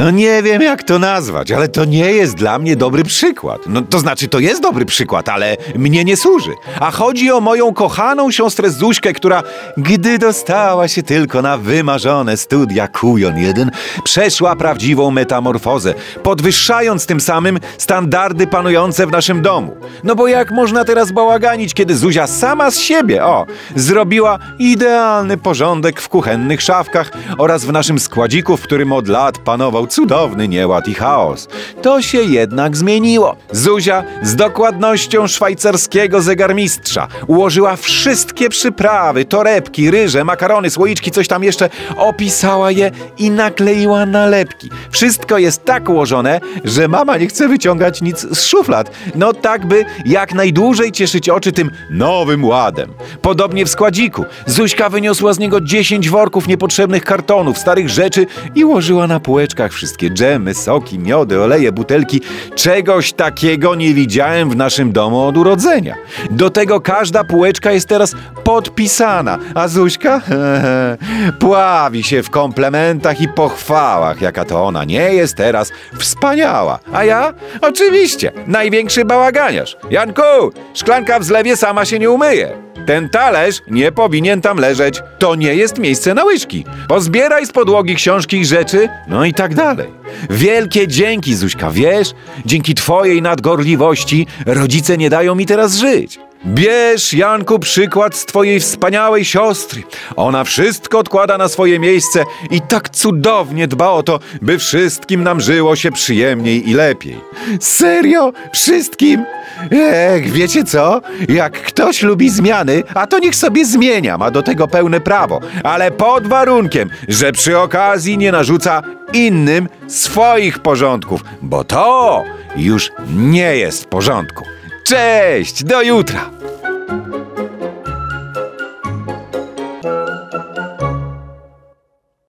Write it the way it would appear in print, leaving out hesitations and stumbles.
No nie wiem, jak to nazwać, ale to nie jest dla mnie dobry przykład. No to znaczy, to jest dobry przykład, ale mnie nie służy. A chodzi o moją kochaną siostrę Zuśkę, która, gdy dostała się tylko na wymarzone studia Kujon 1, przeszła prawdziwą metamorfozę, podwyższając tym samym standardy panujące w naszym domu. No bo jak można teraz bałaganić, kiedy Zuzia sama z siebie, zrobiła idealny porządek w kuchennych szafkach oraz w naszym składziku, w którym od lat panował cudowny nieład i chaos. To się jednak zmieniło. Zuzia z dokładnością szwajcarskiego zegarmistrza ułożyła wszystkie przyprawy, torebki, ryże, makarony, słoiczki, coś tam jeszcze, opisała je i nakleiła nalepki. Wszystko jest tak ułożone, że mama nie chce wyciągać nic z szuflad. No tak, by jak najdłużej cieszyć oczy tym nowym ładem. Podobnie w składziku. Zuśka wyniosła z niego 10 worków niepotrzebnych kartonów, starych rzeczy i ułożyła na półeczkach wszystkie dżemy, soki, miody, oleje, butelki. Czegoś takiego nie widziałem w naszym domu od urodzenia. Do tego każda półeczka jest teraz podpisana, a Zuśka pławi się w komplementach i pochwałach, jaka to ona nie jest teraz wspaniała. A ja? Oczywiście, największy bałaganiarz. Janku, szklanka w zlewie sama się nie umyje. Ten talerz nie powinien tam leżeć. To nie jest miejsce na łyżki. Pozbieraj z podłogi książki i rzeczy, no i tak dalej. Wielkie dzięki, Zuśka, wiesz? Dzięki twojej nadgorliwości rodzice nie dają mi teraz żyć. Bierz, Janku, przykład z twojej wspaniałej siostry. Ona wszystko odkłada na swoje miejsce i tak cudownie dba o to, by wszystkim nam żyło się przyjemniej i lepiej. Serio? Wszystkim? Wiecie co? Jak ktoś lubi zmiany, a to niech sobie zmienia, ma do tego pełne prawo. Ale pod warunkiem, że przy okazji nie narzuca innym swoich porządków, bo to już nie jest w porządku. Cześć, do jutra!